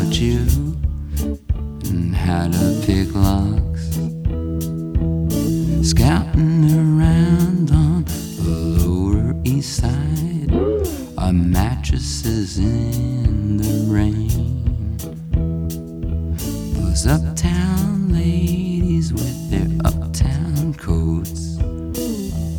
taught you how to pick locks, scouting around on the Lower East Side, our mattresses in the rain. Those uptown ladies with